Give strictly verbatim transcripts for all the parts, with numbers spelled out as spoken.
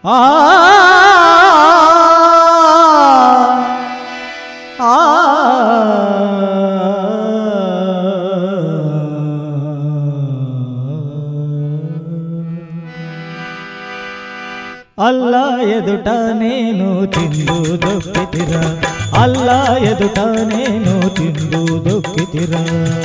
ఆ ఆ అల్లా ఎదుట నేను తిందు దొక్కితిరా, అల్లా ఎదుట నేను తిందు దొక్కితిరా.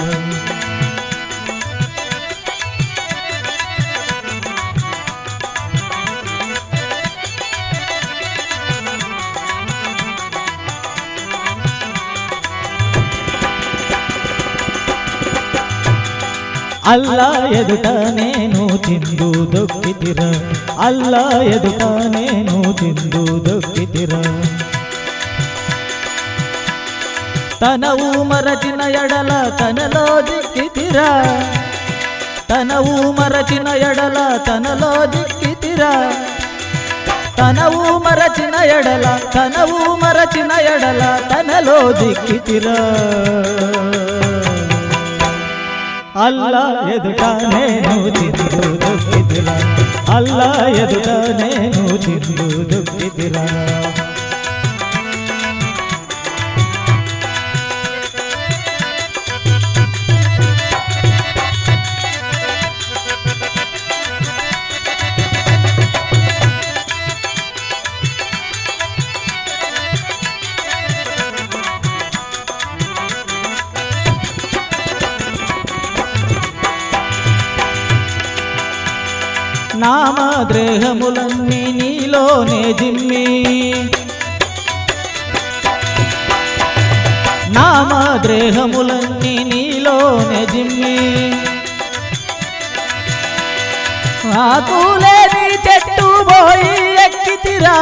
అల్లా ఎదుట నేను తిందు దొక్కితిరా, అల్లా ఎదుట నేను తిందు దొక్కితిరా. తనవు మరచిన ఎడల తనలో దిక్కితిరా, తనవు మరచిన ఎడల తనలో దిక్కితిరా, తనవు మరచిన ఎడల తనవు మరచిన ఎడల తనలో దిక్కితిరా. అల్లా ఎదుట నేను తిందు దొక్కితిరా, అల్లా ఎదుట నేను తిందు దొక్కితిరా. నామద్రేహములన్నీ నీలోనే జిమ్మి, నామద్రేహములన్నీ నీలోనే జిమ్మి. ఆకులేని చెట్టు పోయి ఎక్కితిరా,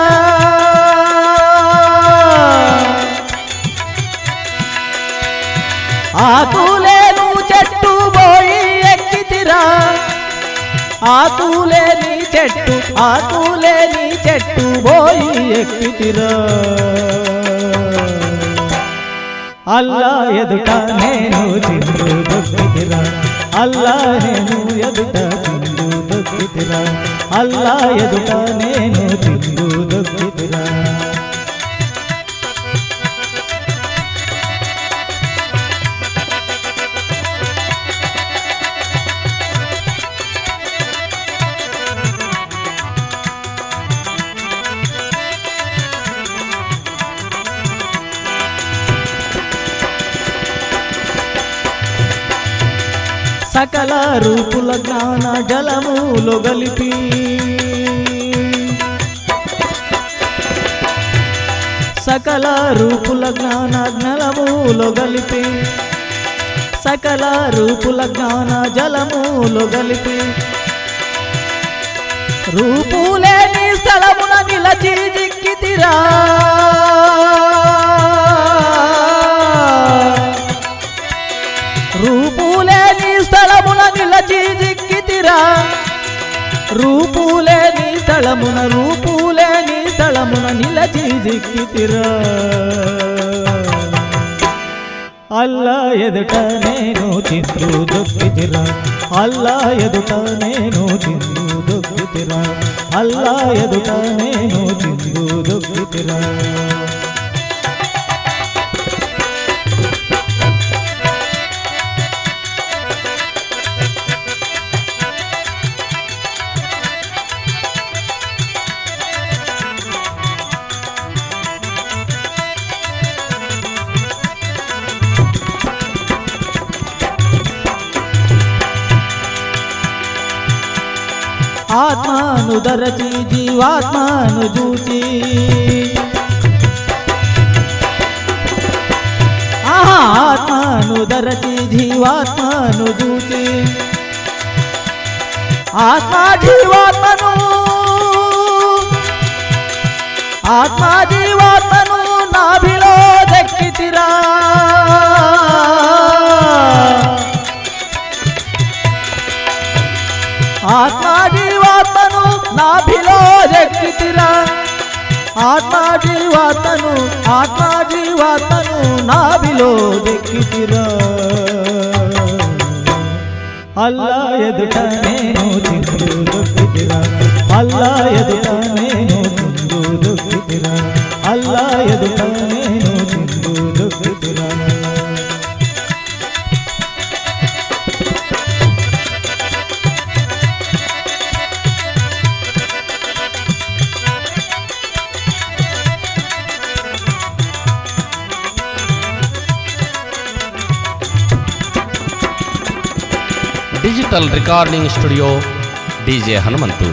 ఆకులేను చెట్టు పోయి ఎక్కితిరా, ఆకులేని చెట్టు ఆకులేని చెట్టు పోయి ఎక్కితిరా. అల్లా ఎదుట నేను తిందు దొక్కితిరా, అల్లా నేను ఎదుట తిందు దొక్కితిరా, అల్లా ఎదుట నేను తిందు దొక్కితిరా. సకల రూపుల జ్ఞాన జలములో గలిపి, సకల రూపుల జ్ఞాన జలములో గలిపి, సకల రూపుల జ్ఞాన జలములో గలిపి. రూపులేని స్థలమున నిలచి దిక్కితిరా, రూపులేని స్థలమున నిలచి దిక్కితిరా, రూపులేని స్థలమున రూపులేని స్థలమున నిలచి దిక్కితిరా. అల్లా ఎదుట నేను తిందు దొక్కితిరా, అల్లా ఎదుట నేను తిందు దొక్కితిరా, అల్లా ఎదుట నేను తిందు దొక్కితిరా. ఆత్మను దరచి జీవాత్మను చూచి, ఆహా ఆత్మను దరచి జీవాత్మను చూచి, ఆత్మ జీవాత్మను ఆత్మ జీవాత్మను నాభిలో దక్కితిరా, ఆత్మ జీవాత్మను నాభిలో దక్కితిరా, ఆత్మ జీవాత్మను ఆత్మ జీవాత్మను నాభిలో దక్కితిరా. అల్లా ఎదుట నేను తిందు దొక్కితిరా, అల్లా ఎదుట నేను digital recording studio DJ Hanumanthu.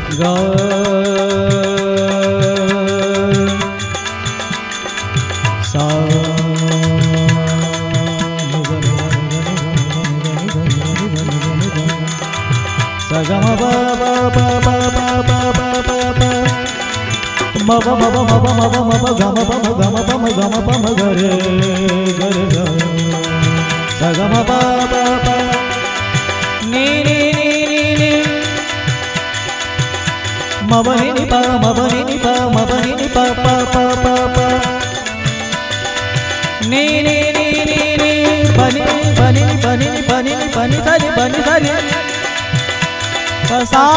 సగమ బాబా బాబా బాబా బాబా మవ మవ మవ మవ మవ గమ పమ గమ పమ గమ పమ గరే గరే గ సగమ బాబా బా నీ నీ నీ నీ నీ మవ ని ని ప మవ ని ని ప మవ ని ని ప ప ప ప ప నీ నీ నీ నీ నీ పని పని పని పని పని సరి పని సరి పసా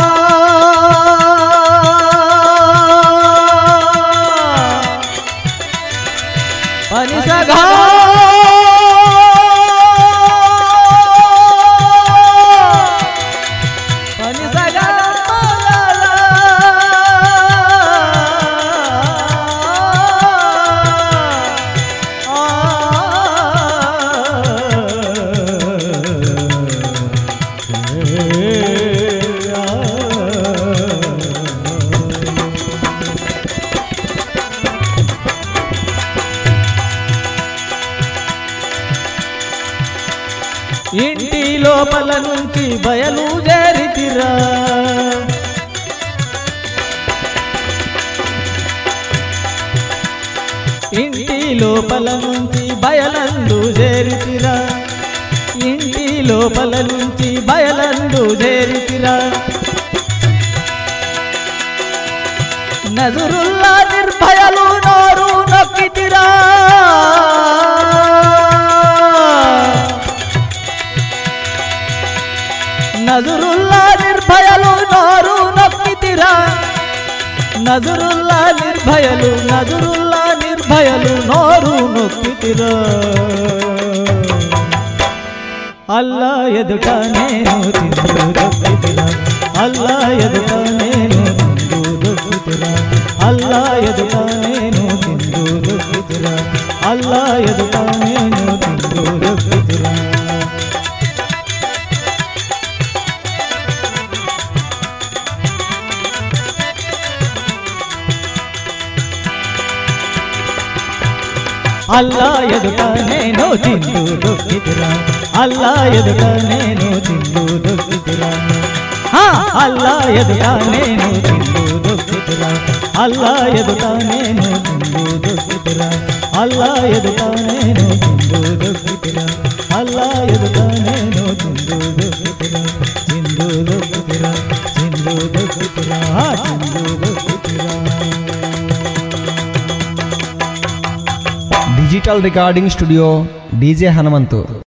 పని సగా పని సగా ఇంటి లోపల నుంచి బయలు చేరితిరా ఇంటి లోపల నుంచి బయలందు చేరితిరా ఇంటి లోపల నుంచి బయలందు చేరితిరా నజరుల్లా నిర్భయలు నోరు నొక్కితిరా నజరుల్లా నిర్భయలు నోరు నొక్కితిరా నజరుల్లా నిర్భయలు నజరుల్లా నిర్భయలు నోరు నొక్కితిరా అల్లా ఎదుట నేను తిందు దొక్కితిరా అల్లా ఎదుట నేను తిందు దొక్కితిరా అల్లా ఎదుట నేను తిందు దొక్కితిరా అల్లా ఎదుట నేను తిందు దొక్కితిరా అల్లా ఎదుట నేను తిందు దొక్కితిరా అల్లా ఎదుట నేను తిందు దొక్కితిరా అల్లా ఎదుట నేను తిందు దొక్కితిరా అల్లా ఎదుట నేను తిందు దొక్కితిరా అల్లా ఎదుట నేను తిందు దొక్కితిరా అల్లా ఎదుట నేను తిందు దొక్కితిరా తిందు దొక్కితిరా తిందు దొక్కితిరా తిందు దొక్కితిరా. Digital recording studio DJ Hanumanthu.